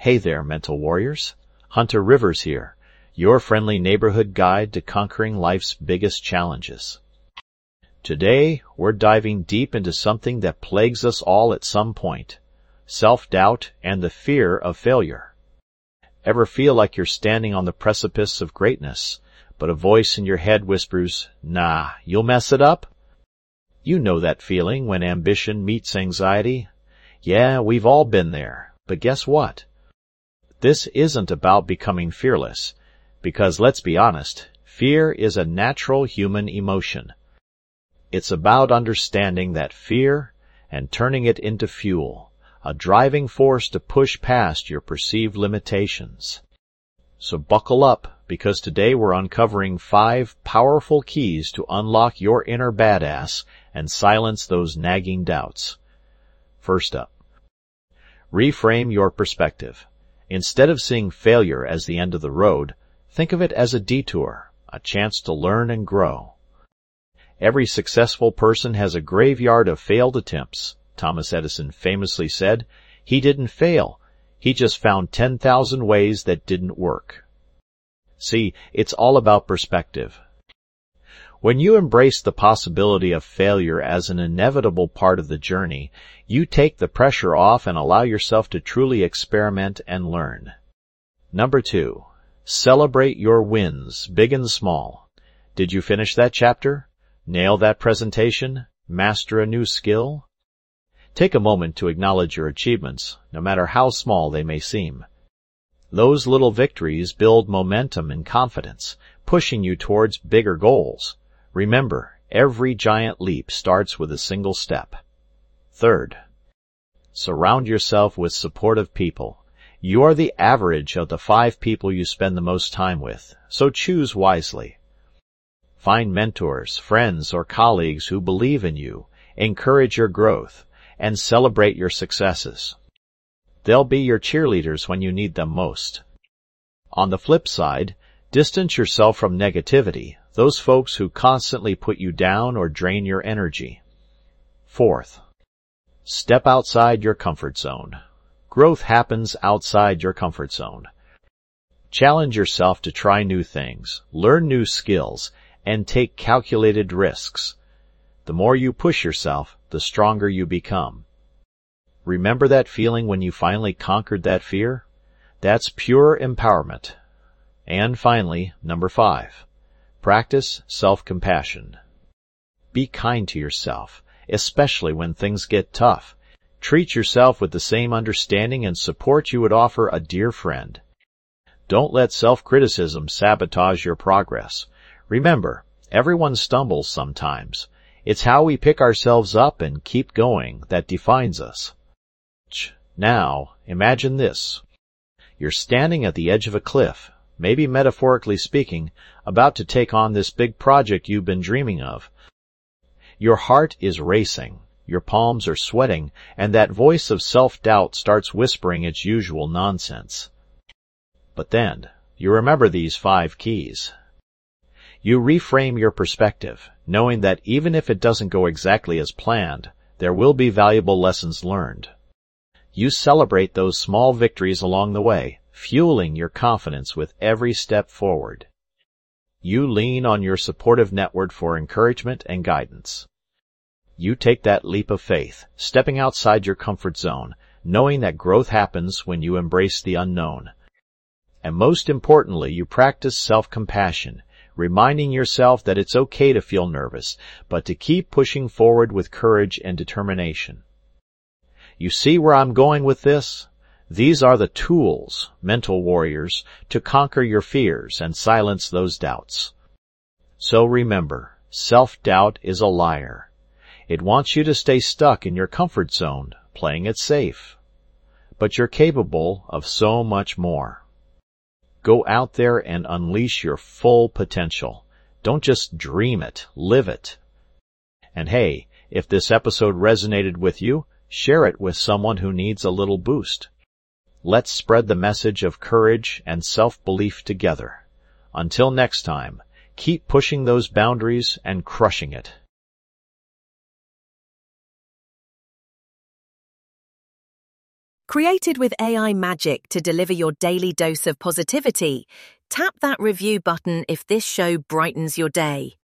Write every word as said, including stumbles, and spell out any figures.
Hey there, mental warriors. Hunter Rivers here, your friendly neighborhood guide to conquering life's biggest challenges. Today, we're diving deep into something that plagues us all at some point: self-doubt and the fear of failure. Ever feel like you're standing on the precipice of greatness, but a voice in your head whispers, "Nah, you'll mess it up"? You know that feeling when ambition meets anxiety. Yeah, we've all been there. But guess what? This isn't about becoming fearless, because let's be honest, fear is a natural human emotion. It's about understanding that fear and turning it into fuel, a driving force to push past your perceived limitations. So buckle up, because today we're uncovering five powerful keys to unlock your inner badass and silence those nagging doubts. First up, reframe your perspective. Instead of seeing failure as the end of the road, think of it as a detour, a chance to learn and grow. Every successful person has a graveyard of failed attempts. Thomas Edison famously said, "He didn't fail, he just found ten thousand ways that didn't work." See, it's all about perspective. When you embrace the possibility of failure as an inevitable part of the journey, you take the pressure off and allow yourself to truly experiment and learn. Number two, celebrate your wins, big and small. Did you finish that chapter? Nail that presentation? Master a new skill? Take a moment to acknowledge your achievements, no matter how small they may seem. Those little victories build momentum and confidence, pushing you towards bigger goals. Remember, every giant leap starts with a single step. Third, surround yourself with supportive people. You are the average of the five people you spend the most time with, so choose wisely. Find mentors, friends, or colleagues who believe in you, encourage your growth, and celebrate your successes. They'll be your cheerleaders when you need them most. On the flip side, distance yourself from negativity, those folks who constantly put you down or drain your energy. Fourth, step outside your comfort zone. Growth happens outside your comfort zone. Challenge yourself to try new things, learn new skills, and take calculated risks. The more you push yourself, the stronger you become. Remember that feeling when you finally conquered that fear? That's pure empowerment. And finally, number five, practice self-compassion. Be kind to yourself, especially when things get tough. Treat yourself with the same understanding and support you would offer a dear friend. Don't let self-criticism sabotage your progress. Remember, everyone stumbles sometimes. It's how we pick ourselves up and keep going that defines us. Now, imagine this. You're standing at the edge of a cliff, maybe metaphorically speaking, about to take on this big project you've been dreaming of. Your heart is racing, your palms are sweating, and that voice of self-doubt starts whispering its usual nonsense. But then, you remember these five keys. You reframe your perspective, knowing that even if it doesn't go exactly as planned, there will be valuable lessons learned. You celebrate those small victories along the way, fueling your confidence with every step forward. You lean on your supportive network for encouragement and guidance. You take that leap of faith, stepping outside your comfort zone, knowing that growth happens when you embrace the unknown. And most importantly, you practice self-compassion, reminding yourself that it's okay to feel nervous, but to keep pushing forward with courage and determination. You see where I'm going with this? These are the tools, mental warriors, to conquer your fears and silence those doubts. So remember, self-doubt is a liar. It wants you to stay stuck in your comfort zone, playing it safe. But you're capable of so much more. Go out there and unleash your full potential. Don't just dream it, live it. And hey, if this episode resonated with you, share it with someone who needs a little boost. Let's spread the message of courage and self-belief together. Until next time, keep pushing those boundaries and crushing it. Created with A I magic to deliver your daily dose of positivity, tap that review button if this show brightens your day.